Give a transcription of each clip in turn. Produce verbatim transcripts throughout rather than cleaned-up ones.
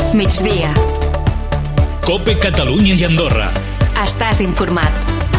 Migdia. COPE Catalunya i Andorra. Estàs informat.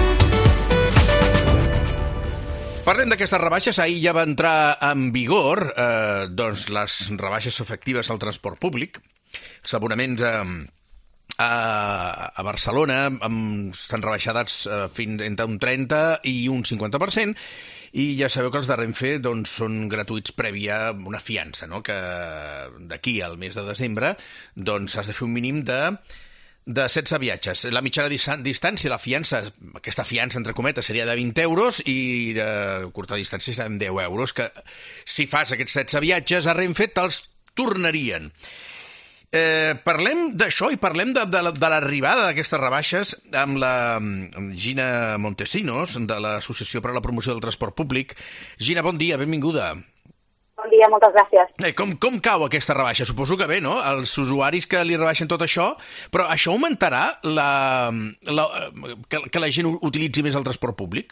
Parlem d'aquestes rebaixes. Ahir ja va entrar en vigor eh, doncs les rebaixes efectives al transport públic. Els abonaments eh, a, a Barcelona amb, estan rebaixats eh, fins entre un trenta i un cinquanta per cent, i ja sabeu que els de Renfe doncs, són gratuïts prèvia una fiança, no? Que d'aquí al mes de desembre doncs, has de fer un mínim de de setze viatges. La mitjana distància, la fiança, aquesta fiança, entre cometes, seria de vint euros i de curta distància serà de deu euros, que si fas aquests setze viatges a Renfe te'ls tornarien. Eh, parlem d'això i parlem de, de, de l'arribada d'aquestes rebaixes amb la amb Gina Montesinos, de l'Associació per a la Promoció del Transport Públic. Gina, bon dia, benvinguda. Bon dia, moltes gràcies. Eh, com, com cau aquesta rebaixa? Suposo que bé, no? Els usuaris que li rebaixen tot això, però això augmentarà la, la, que, que la gent utilitzi més el transport públic?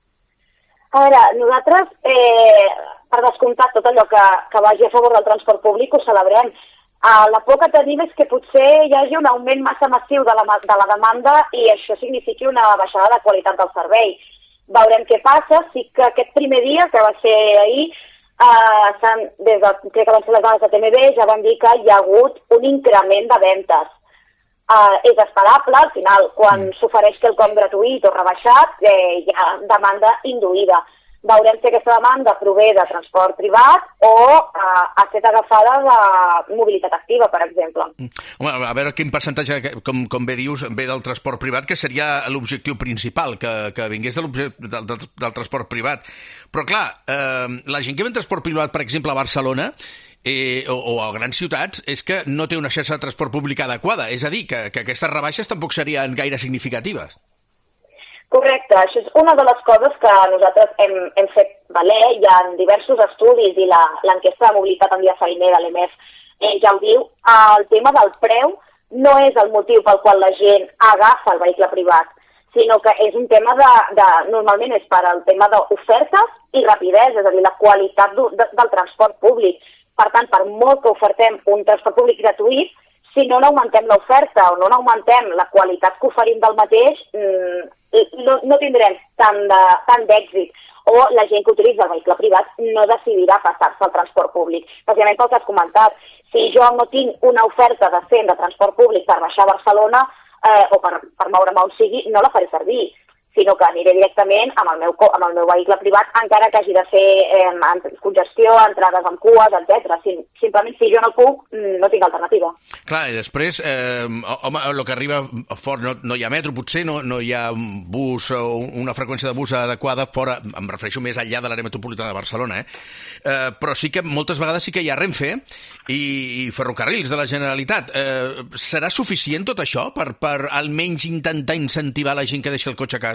A veure, nosaltres, eh, per descomptat, tot allò que, que vagi a favor del transport públic ho celebrem. Uh, la por que tenim és que potser hi hagi un augment massa massiu de la, de la demanda i això signifiqui una baixada de qualitat del servei. Veurem què passa. Sí que aquest primer dia, que va ser ahir, Uh, des de, crec que van ser les dades de T M B, ja van dir que hi ha hagut un increment de ventes. Uh, és esperable, al final, quan mm. s'ofereix quelcom gratuït o rebaixat, eh, hi ha demanda induïda. Veurem si aquesta demanda prové de transport privat o uh, ha estat agafada de mobilitat activa, per exemple. Mm. Home, a veure quin percentatge, com, com bé dius, ve del transport privat, que seria l'objectiu principal, que, que vingués de del, del, del transport privat. Però, clar, eh, la gent que ve en transport privat, per exemple, a Barcelona, eh, o, o a grans ciutats, és que no té una xarxa de transport públic adequada. És a dir, que, que aquestes rebaixes tampoc serien gaire significatives. Correcte, això és una de les coses que nosaltres hem, hem fet valer. Hi ha diversos estudis i l'enquesta de mobilitat en dia feiner de l'E M E F eh, ja ho diu. El tema del preu no és el motiu pel qual la gent agafa el vehicle privat, sinó que és un tema de, de normalment és per al tema d'ofertes i rapidesa, és a dir, la qualitat de, de, del transport públic. Per tant, per molt que ofertem un transport públic gratuït, si no n'augmentem l'oferta o no n'augmentem la qualitat que oferim del mateix, no, no tindrem tant d'èxit. O la gent que utilitza el vehicle privat no decidirà passar-se al transport públic. Bàsicament pel que has comentat, si jo no tinc una oferta decent de transport públic per baixar a Barcelona eh, o per, per moure'm on sigui, no la faré servir, sinó que aniré directament amb el meu, amb el meu vehicle privat, encara que hagi de fer eh, congestió, entrades amb cues, etcètera. Sim, simplement, si jo no puc, no tinc alternativa. Clar, i després, eh, home, el que arriba fort, no, no hi ha metro, potser no, no hi ha un bus o una freqüència de bus adequada fora, em refereixo més enllà de l'àrea metropolitana de Barcelona, eh? Eh, però sí que moltes vegades sí que hi ha Renfe i, i ferrocarrils de la Generalitat. Eh, serà suficient tot això per, per almenys intentar incentivar la gent que deixi el cotxe a casa?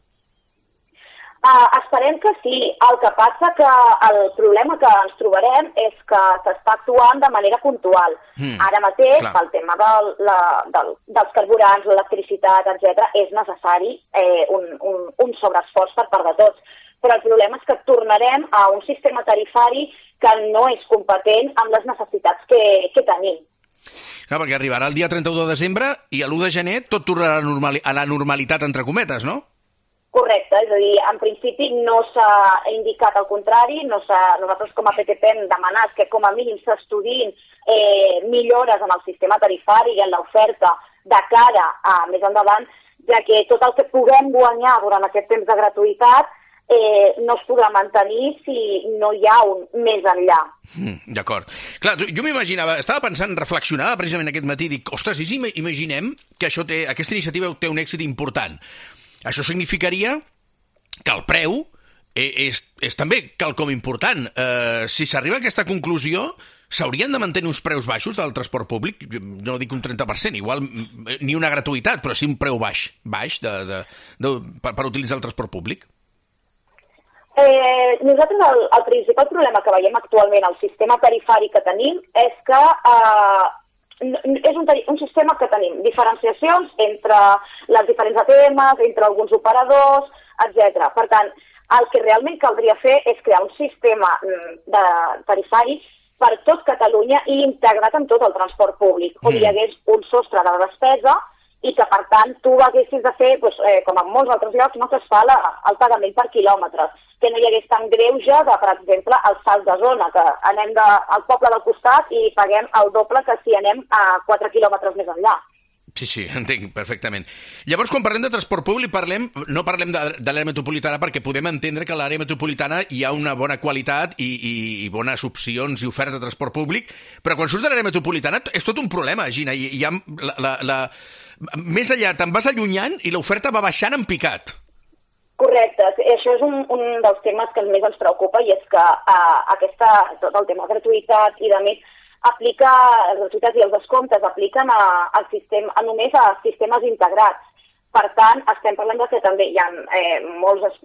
Uh, esperem que sí. El que passa que el problema que ens trobarem és que s'està actuant de manera puntual. Mm, Ara mateix, clar. Pel tema del, la, del, dels carburants, l'electricitat, etcètera, és necessari eh, un, un, un sobreesforç per part de tots. Però el problema és que tornarem a un sistema tarifari que no és competent amb les necessitats que, que tenim. Clar, perquè arribarà el dia trenta-u de desembre i a l'u de gener tot tornarà a, normali- a la normalitat, entre cometes, no? Correcte, és a dir, en principi no s'ha indicat el contrari, no nosaltres com a P T P hem demanat que com a mínim s'estudiïn eh, millores en el sistema tarifari i en l'oferta de cara a més endavant, ja que tot el que puguem guanyar durant aquest temps de gratuïtat eh, no es podrà mantenir si no hi ha un més enllà. Mm, D'acord. Clar, jo m'imaginava, estava pensant, reflexionava precisament aquest matí, dic, ostres, i si imaginem que això té, aquesta iniciativa té un èxit important. Això significaria que el preu és, és també quelcom important. Eh, si s'arriba a aquesta conclusió, s'haurien de mantenir uns preus baixos del transport públic? No dic un trenta per cent, igual ni una gratuïtat, però sí un preu baix, baix de, de, de, per, per utilitzar el transport públic. Eh, nosaltres el, el principal problema que veiem actualment al sistema tarifari que tenim és que eh, és un, un sistema que tenim diferenciacions entre les diferents A T Ms, entre alguns operadors, etcètera. Per tant, el que realment caldria fer és crear un sistema de tarifari per tot Catalunya i integrat en tot el transport públic, on Mm. hi hagués un sostre de despesa i que, per tant, tu haguessis de fer, doncs, eh, com en molts altres llocs, no, que es fa la, el pagament per quilòmetres, que no hi hagués tant greuge de, per exemple, el salt de zona, que anem de, al poble del costat i paguem el doble que si anem a quatre quilòmetres més enllà. Sí, sí, entenc perfectament. Llavors, quan parlem de transport públic, parlem, no parlem de, de l'àrea metropolitana perquè podem entendre que a l'àrea metropolitana hi ha una bona qualitat i, i, i bones opcions i oferta de transport públic, però quan surts de l'àrea metropolitana és tot un problema, Gina. Hi, hi ha la, la, la... Més enllà, te'n vas allunyant i l'oferta va baixant en picat. Correcte. Això és un, un dels temes que més ens preocupa i és que uh, aquesta, tot el tema de gratuïtat i de més aplica, les gratuïtats i els descomptes apliquen a, al sistema, a només a sistemes integrats. Per tant, estem parlant de que també hi ha eh, molts,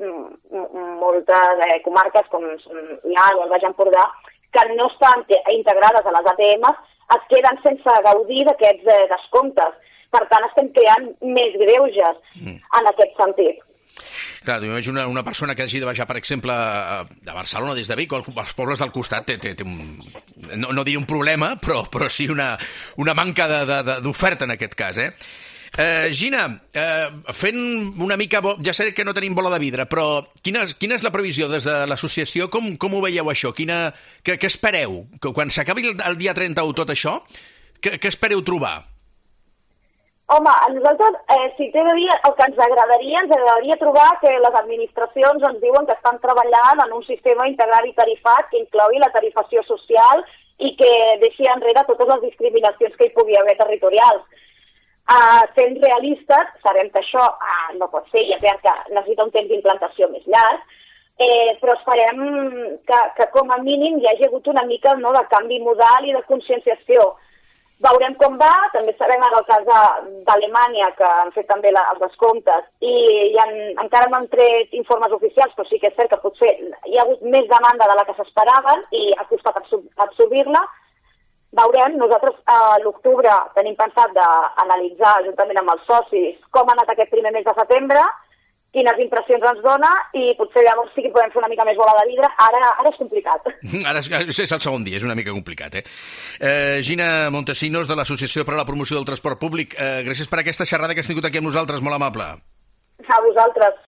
moltes eh, comarques com l'A o el Baix Empordà que no estan integrades a les A T Ms, es queden sense gaudir d'aquests eh, descomptes. Per tant, estem creant més greuges mm. en aquest sentit. Clar, m'imagino una, una persona que hagi de baixar, per exemple, de Barcelona des de Vic o als pobles del costat, té, té, té un, no, no diré un problema, però, però sí una, una manca d'oferta en aquest cas, eh? Eh, Gina, eh, fent una mica... Bo... Ja sé que no tenim bola de vidre, però quina, quina és la previsió des de l'associació? Com, com ho veieu, això? Quina, què, què espereu? Que quan s'acabi el, el dia trenta-u tot això, què, què espereu trobar? Home, a nosaltres, eh, si t'he de dir, el que ens agradaria, ens agradaria trobar que les administracions ens diuen que estan treballant en un sistema integral i tarifat que inclogui la tarifació social i que deixi enrere totes les discriminacions que hi pugui haver territorials. Uh, sent realistes, sabem que això uh, no pot ser, i és veritat que necessita un temps d'implantació més llarg, eh, però esperem que, que com a mínim hi hagi hagut una mica no, de canvi modal i de conscienciació. Veurem com va, també sabem ara el cas d'Alemanya, que han fet també la, els descomptes, i hi ha, encara no han tret informes oficials, però sí que és cert que potser hi ha hagut més demanda de la que s'esperaven i ha costat absorbir-la. Veurem, nosaltres a l'octubre tenim pensat d'analitzar juntament amb els socis com ha anat aquest primer mes de setembre, quines impressions ens dona i potser llavors sí que podem fer una mica més bola de vidre. Ara, ara és complicat. Ara és el segon dia, és una mica complicat, eh? eh Gina Montesinos, de l'Associació per a la Promoció del Transport Públic, eh, gràcies per aquesta xerrada que has tingut aquí amb nosaltres, molt amable. A vosaltres.